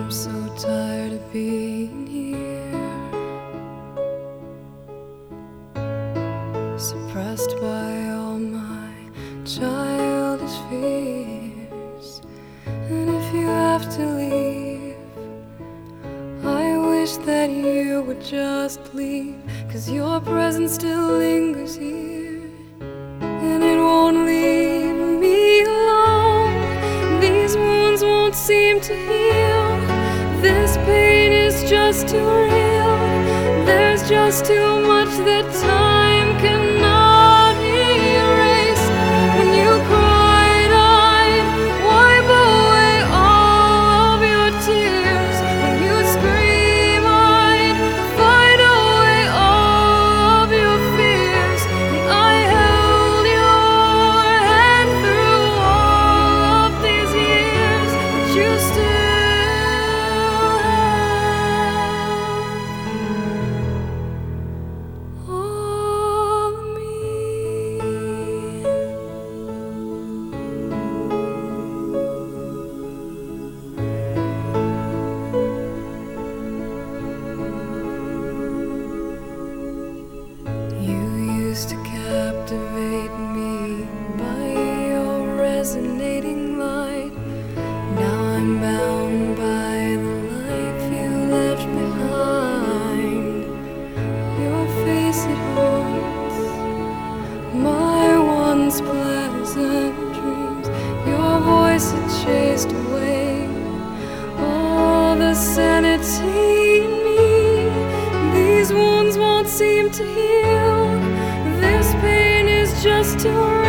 I'm so tired of being here, suppressed by all my childish fears. And if you have to leave, I wish that you would just leave, 'cause your presence still lingers here, and it won't leave me alone. These wounds won't seem to heal. This pain is just too real. There's just too much that time cannot erase. When you cried, I'd wipe away all of your tears. When you scream, I'd fight away all of your fears. And I held your hand through all of these years, but you still to captivate me by your resonating light. Now I'm bound by the life you left behind. Your face, it haunts my once pleasant dreams. Your voice, it chased away all the sanity in me. These wounds won't seem to heal. This pain is just too